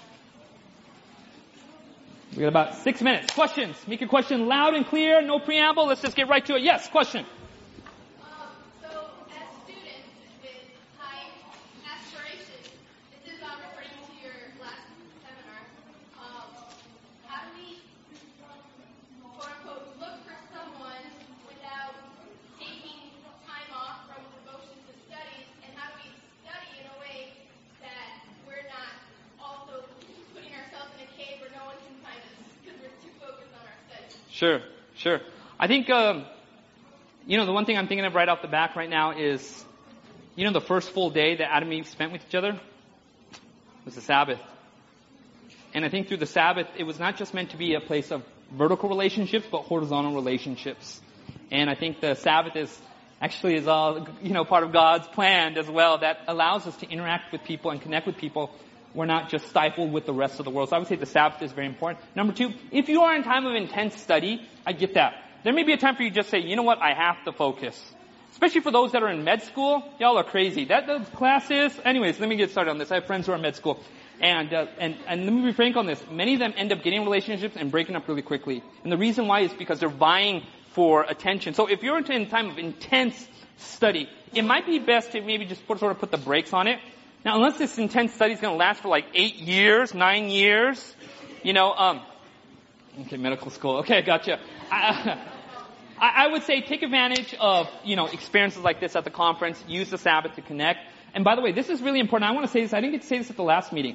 We got about six minutes. Questions. Make your question loud and clear. No preamble. Let's just get right to it. Yes, question. Um, so, as students with high aspirations, this is uh, referring to your last seminar. Um, how do we, quote unquote, look for someone without taking time off from devotion to studies? And how do we study in a way that we're not also putting ourselves in a cave where no one can find us because we're too focused on our studies? Sure, sure. I think, um, you know, the one thing I'm thinking of right off the back right now is, you know, the first full day that Adam and Eve spent with each other was the Sabbath. And I think through the Sabbath, it was not just meant to be a place of vertical relationships, but horizontal relationships. And I think the Sabbath is actually is all, you know, part of God's plan as well that allows us to interact with people and connect with people. We're not just stifled with the rest of the world. So I would say the Sabbath is very important. Number two, if you are in time of intense study, I get that. There may be a time for you to just say, you know what, I have to focus. Especially for those that are in med school, y'all are crazy. That those classes, anyways, let me get started on this. I have friends who are in med school. And, uh, and, and let me be frank on this. Many of them end up getting relationships and breaking up really quickly. And the reason why is because they're vying for attention. So if you're in a time of intense study, it might be best to maybe just put, sort of put the brakes on it. Now, unless this intense study is going to last for like eight years, nine years, you know, um, okay, medical school. Okay, gotcha. I, I would say take advantage of, you know, experiences like this at the conference. Use the Sabbath to connect. And by the way, this is really important. I want to say this. I didn't get to say this at the last meeting.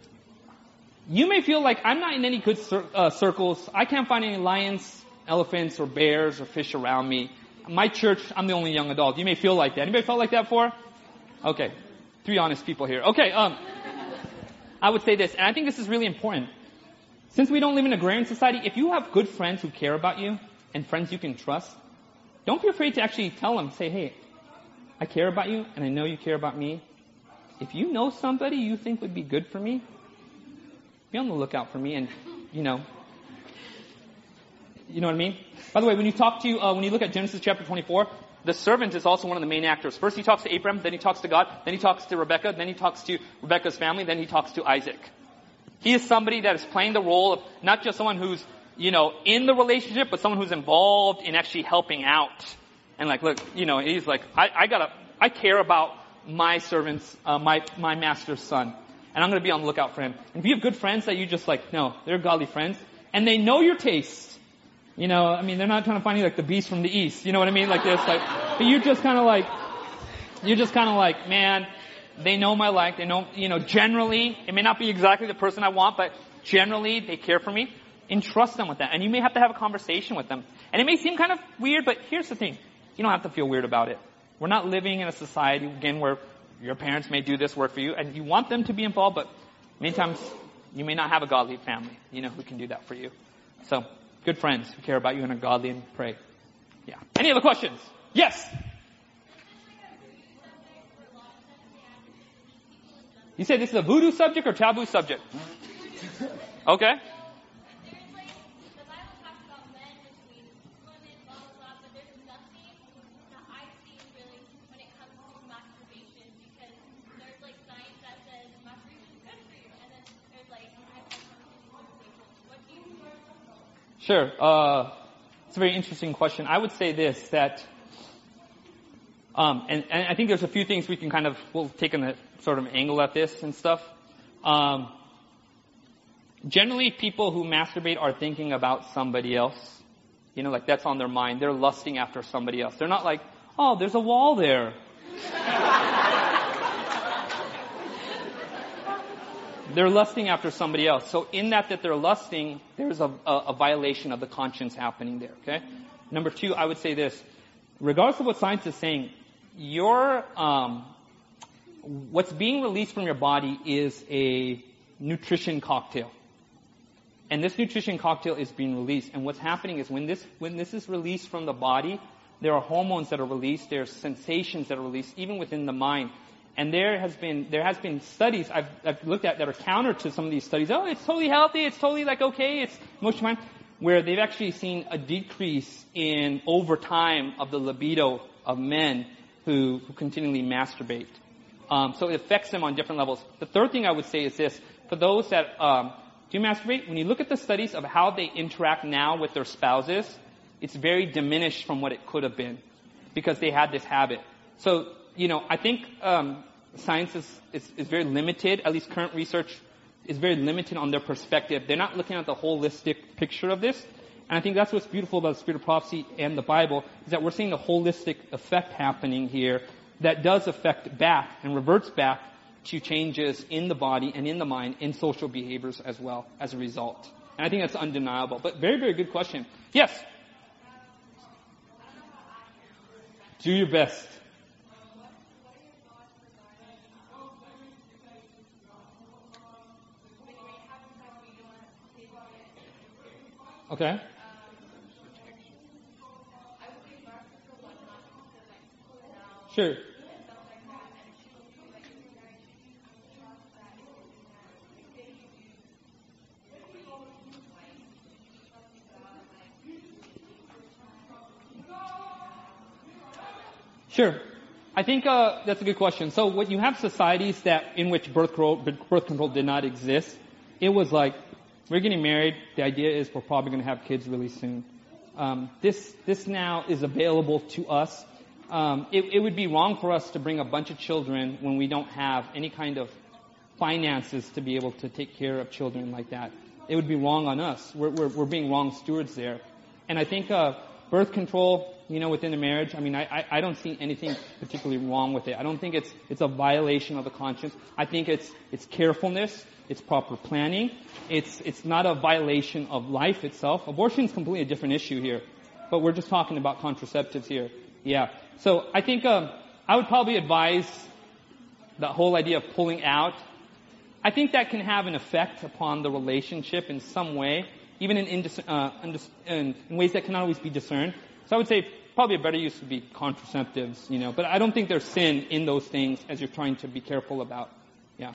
You may feel like I'm not in any good cir- uh, circles. I can't find any lions, elephants, or bears, or fish around me. My church, I'm the only young adult. You may feel like that. Anybody felt like that before? Okay. Three honest people here. Okay, um, I would say this, and I think this is really important. Since we don't live in an agrarian society, if you have good friends who care about you, and friends you can trust, don't be afraid to actually tell them, say, hey, I care about you, and I know you care about me. If you know somebody you think would be good for me, be on the lookout for me, and, you know, you know what I mean? By the way, when you talk to, uh, when you look at Genesis chapter twenty-four, the servant is also one of the main actors. First he talks to Abraham, then he talks to God, then he talks to Rebekah, then he talks to Rebekah's family, then he talks to Isaac. He is somebody that is playing the role of not just someone who's, you know, in the relationship, but someone who's involved in actually helping out. And like, look, you know, he's like, I, I gotta, I care about my servant's, uh, my, my master's son. And I'm gonna be on the lookout for him. And if you have good friends that you just like, no, they're godly friends, and they know your tastes. You know, I mean, they're not trying to find you like the beast from the east. You know what I mean? Like this, like, but you're just kind of like, you're just kind of like, man, they know my like, they know, you know, generally, it may not be exactly the person I want, but generally they care for me. Entrust them with that. And you may have to have a conversation with them. And it may seem kind of weird, but here's the thing. You don't have to feel weird about it. We're not living in a society, again, where your parents may do this work for you, and you want them to be involved, but many times you may not have a godly family, you know, who can do that for you. So, good friends who care about you and are godly and pray. Yeah. Any other questions? Yes? You say this is a voodoo subject or taboo subject? Okay. Sure. Uh, it's a very interesting question. I would say this, that, um, and, and I think there's a few things we can kind of, we'll take a sort of angle at this and stuff. Um, generally, people who masturbate are thinking about somebody else. You know, like that's on their mind. They're lusting after somebody else. They're not like, oh, there's a wall there. They're lusting after somebody else. So in that that they're lusting, there's a, a, a violation of the conscience happening there, okay? Number two, I would say this. Regardless of what science is saying, your, um, what's being released from your body is a nutrition cocktail. And this nutrition cocktail is being released. And what's happening is when this, when this is released from the body, there are hormones that are released, there are sensations that are released, even within the mind. And there has been, there has been studies I've, I've looked at that are counter to some of these studies. Oh, it's totally healthy. It's totally like okay. It's most fine. Where they've actually seen a decrease in over time of the libido of men who, who continually masturbate. Um, so it affects them on different levels. The third thing I would say is this. For those that, um, do masturbate, when you look at the studies of how they interact now with their spouses, it's very diminished from what it could have been because they had this habit. So, you know, I think um, science is, is, is very limited, at least current research is very limited on their perspective. They're not looking at the holistic picture of this. And I think that's what's beautiful about the spirit of prophecy and the Bible, is that we're seeing the holistic effect happening here that does affect back and reverts back to changes in the body and in the mind, in social behaviors as well as a result. And I think that's undeniable. But very, very good question. Yes? Do your best. Okay. Sure. Sure. I think uh, that's a good question. So when you have societies that in which birth control, birth control did not exist, it was like, we're getting married, the idea is we're probably going to have kids really soon. um, this this now is available to us. Um, it, it would be wrong for us to bring a bunch of children when we don't have any kind of finances to be able to take care of children like that. It would be wrong on us. We're, we're, we're being wrong stewards there. And I think uh, birth control, you know, within a marriage, I mean, I, I, I don't see anything particularly wrong with it. I don't think it's it's a violation of the conscience. I think it's it's carefulness, it's proper planning. It's it's not a violation of life itself. Abortion is completely a different issue here, but we're just talking about contraceptives here. Yeah. So I think um, I would probably advise the whole idea of pulling out. I think that can have an effect upon the relationship in some way, even in, indis- uh, undis- in ways that cannot always be discerned. So I would say probably a better use would be contraceptives, you know. But I don't think there's sin in those things as you're trying to be careful about. Yeah.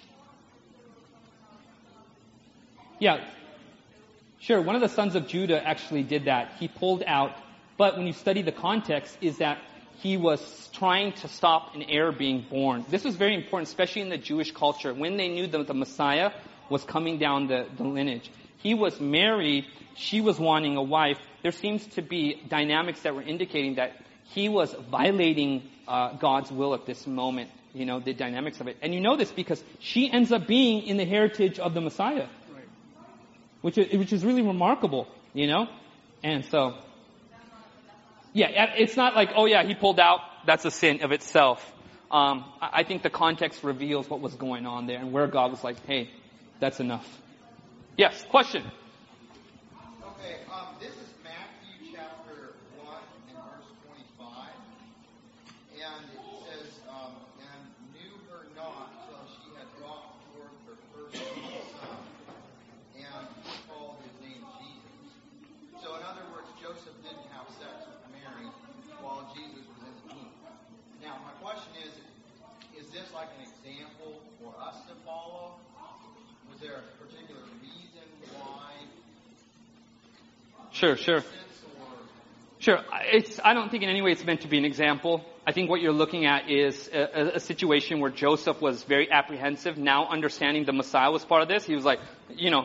Yeah. Sure, one of the sons of Judah actually did that. He pulled out. But when you study the context, is that he was trying to stop an heir being born. This was very important, especially in the Jewish culture, when they knew that the Messiah was coming down the, the lineage. He was married. She was wanting a wife. There seems to be dynamics that were indicating that he was violating uh, God's will at this moment, you know, the dynamics of it. And you know this because she ends up being in the heritage of the Messiah, right. which is, which is really remarkable, you know. And so... Yeah, it's not like, oh yeah, he pulled out, that's a sin of itself. Um, I think the context reveals what was going on there and where God was like, hey, that's enough. Yes, question? Okay, um, this is Matthew chapter one and verse twenty-five. And it says, um, and knew her not till she had brought forth her firstborn son, and called his name Jesus. So in other words, Joseph didn't have sex with Mary while Jesus was in the womb. Now, my question is, is this like an example for us to follow? Was there a particular reason why? Sure, sure. Sure. It's, I don't think in any way it's meant to be an example. I think what you're looking at is a, a situation where Joseph was very apprehensive. Now understanding the Messiah was part of this, he was like, you know,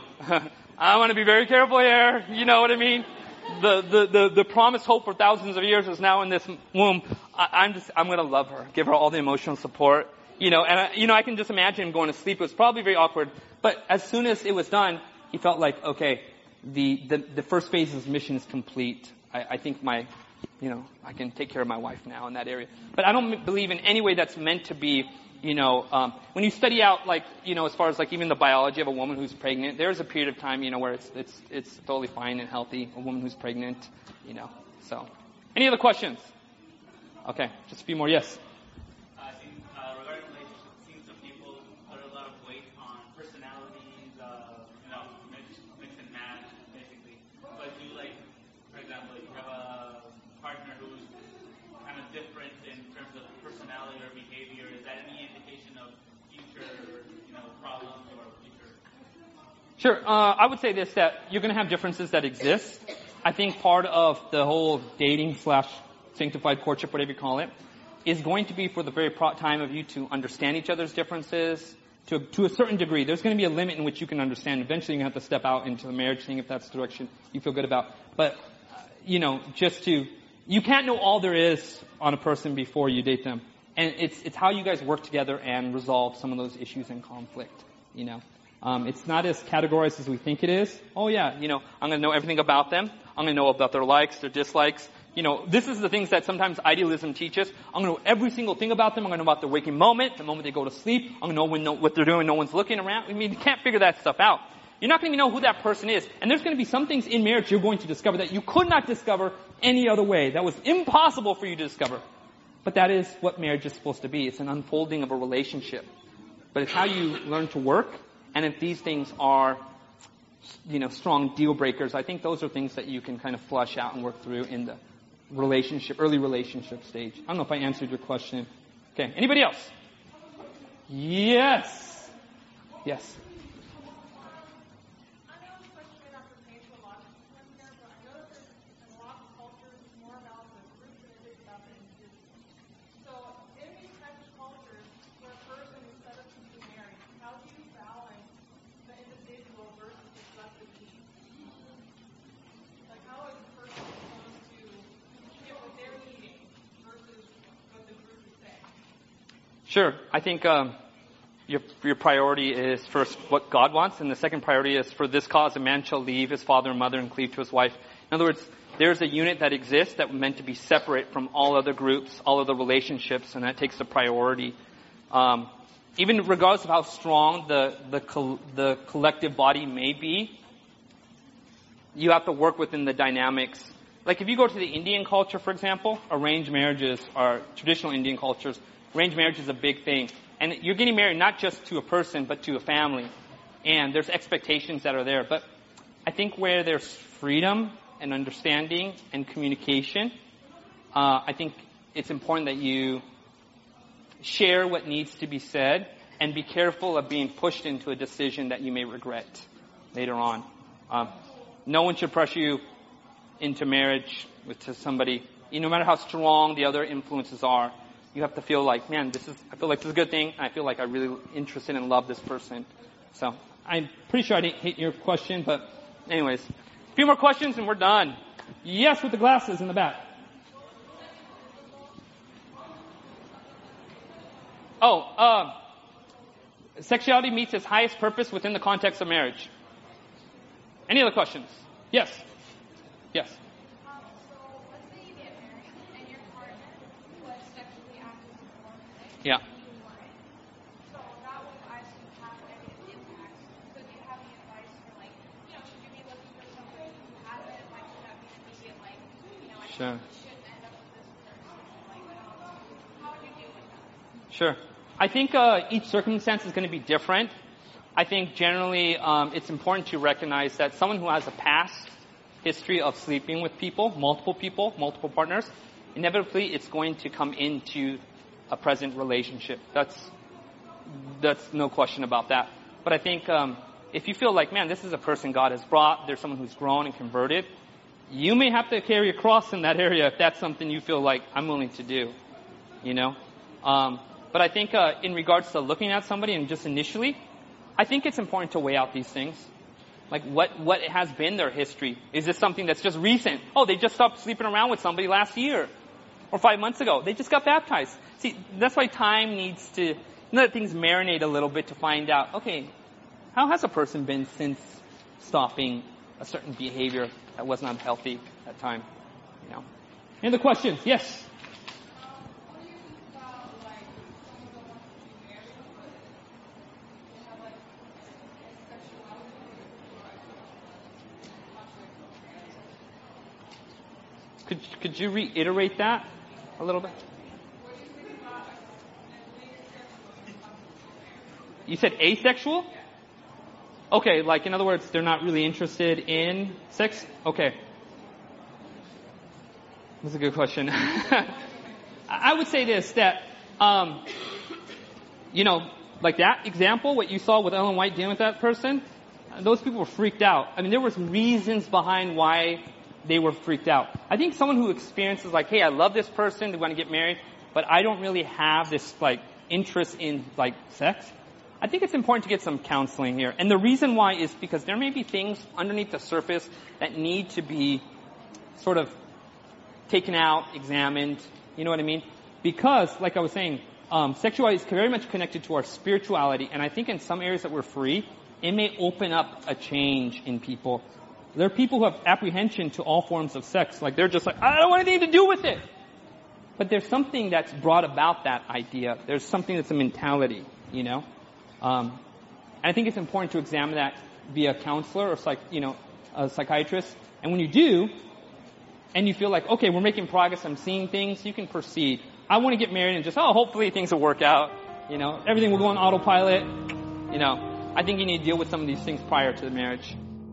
I want to be very careful here. You know what I mean? The, the, the, the promised hope for thousands of years is now in this womb. I, I'm just, I'm going to love her, give her all the emotional support. You know, and I, you know, I can just imagine him going to sleep. It was probably very awkward. But as soon as it was done, he felt like, okay, the, the, the first phase of his mission is complete. I, I think my, you know, I can take care of my wife now in that area. But I don't believe in any way that's meant to be, you know, um, when you study out, like, you know, as far as like even the biology of a woman who's pregnant, there's a period of time, you know, where it's, it's, it's totally fine and healthy, a woman who's pregnant, you know, so. Any other questions? Okay, just a few more, yes. I think uh, regarding relationships, it seems some people put a lot of weight on personalities, uh, you know, mix, mix and match, basically. But you like, for example, if you have a partner who's kind of different in terms of personality or behavior, is that any indication of future, you know, problems or future? Sure. Uh, I would say this, that you're going to have differences that exist. I think part of the whole dating slash sanctified courtship, whatever you call it, is going to be for the very pro- time of you to understand each other's differences to, to a certain degree. There's going to be a limit in which you can understand. Eventually you're going to have to step out into the marriage thing if that's the direction you feel good about. But, uh, you know, just to, you can't know all there is on a person before you date them. And it's, it's how you guys work together and resolve some of those issues and conflict, you know. Um, it's not as categorized as we think it is. Oh yeah, you know, I'm going to know everything about them. I'm going to know about their likes, their dislikes. You know, this is the things that sometimes idealism teaches. I'm going to know every single thing about them. I'm going to know about their waking moment, the moment they go to sleep. I'm going to know when no, what they're doing, no one's looking around. I mean, you can't figure that stuff out. You're not going to know who that person is. And there's going to be some things in marriage you're going to discover that you could not discover any other way. That was impossible for you to discover. But that is what marriage is supposed to be. It's an unfolding of a relationship. But it's how you learn to work. And if these things are, you know, strong deal breakers, I think those are things that you can kind of flush out and work through in the relationship, early relationship stage. I don't know if I answered your question. Okay. Anybody else? Yes. Yes. Sure. I think um, your your priority is first what God wants, and the second priority is for this cause a man shall leave his father and mother and cleave to his wife. In other words, there's a unit that exists that was meant to be separate from all other groups, all other relationships, and that takes the priority. Um, even regardless of how strong the the col- the collective body may be, you have to work within the dynamics. Like if you go to the Indian culture, for example, arranged marriages are traditional Indian cultures. Arranged marriage is a big thing. And you're getting married not just to a person, but to a family. And there's expectations that are there. But I think where there's freedom and understanding and communication, uh, I think it's important that you share what needs to be said and be careful of being pushed into a decision that you may regret later on. Um, no one should pressure you into marriage with to somebody. You know, no matter how strong the other influences are, you have to feel like, man, this is, I feel like this is a good thing. I feel like I'm really interested and love this person. So I'm pretty sure I didn't hit your question, but anyways, a few more questions and we're done. Yes, with the glasses in the back. Oh, uh, sexuality meets its highest purpose within the context of marriage. Any other questions? Yes. Yes. Um, so let's say you get married and your partner was sexually active before, right? Yeah. And you weren't. So that would actually have negative impacts. So do you have any advice for, like, you know, should you be looking for somebody who hasn't? Like, should that be immediate, like, you know, I Sure. shouldn't end up with this person? Like, um, how would you deal with that? Sure. I think uh, each circumstance is going to be different. I think generally um, it's important to recognize that someone who has a past history of sleeping with people, multiple people, multiple partners, inevitably it's going to come into a present relationship. That's that's no question about that. But I think um, if you feel like, man, this is a person God has brought, there's someone who's grown and converted, you may have to carry a cross in that area if that's something you feel like I'm willing to do, you know. Um, but I think uh, in regards to looking at somebody and just initially, I think it's important to weigh out these things. Like what, what has been their history? Is this something that's just recent? Oh, they just stopped sleeping around with somebody last year or five months ago. They just got baptized. See, that's why time needs to, you know, let things marinate a little bit to find out, okay, how has a person been since stopping a certain behavior that was not healthy at that time? You know. Any other questions? Yes. Could could you reiterate that a little bit? You said asexual? Okay, like in other words, they're not really interested in sex? Okay. That's a good question. I would say this, that, um, you know, like that example, what you saw with Ellen White dealing with that person, those people were freaked out. I mean, there was reasons behind why they were freaked out. I think someone who experiences like, hey, I love this person, they want to get married, but I don't really have this like interest in like sex. I think it's important to get some counseling here. And the reason why is because there may be things underneath the surface that need to be sort of taken out, examined. You know what I mean? Because, like I was saying, um, sexuality is very much connected to our spirituality. And I think in some areas that we're free, it may open up a change in people. There are people who have apprehension to all forms of sex. Like they're just like, I don't want anything to do with it. But there's something that's brought about that idea. There's something that's a mentality, you know. Um, and I think it's important to examine that via a counselor or psych, you know, a psychiatrist. And when you do, and you feel like, okay, we're making progress, I'm seeing things, you can proceed. I want to get married and just, oh, hopefully things will work out. You know, everything will go on autopilot. You know, I think you need to deal with some of these things prior to the marriage.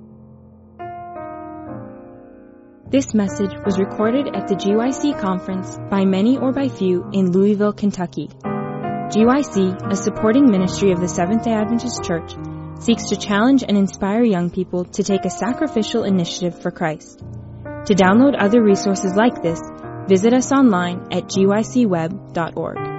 This message was recorded at the G Y C conference by many or by few in Louisville, Kentucky. G Y C, a supporting ministry of the Seventh-day Adventist Church, seeks to challenge and inspire young people to take a sacrificial initiative for Christ. To download other resources like this, visit us online at G Y C web dot org.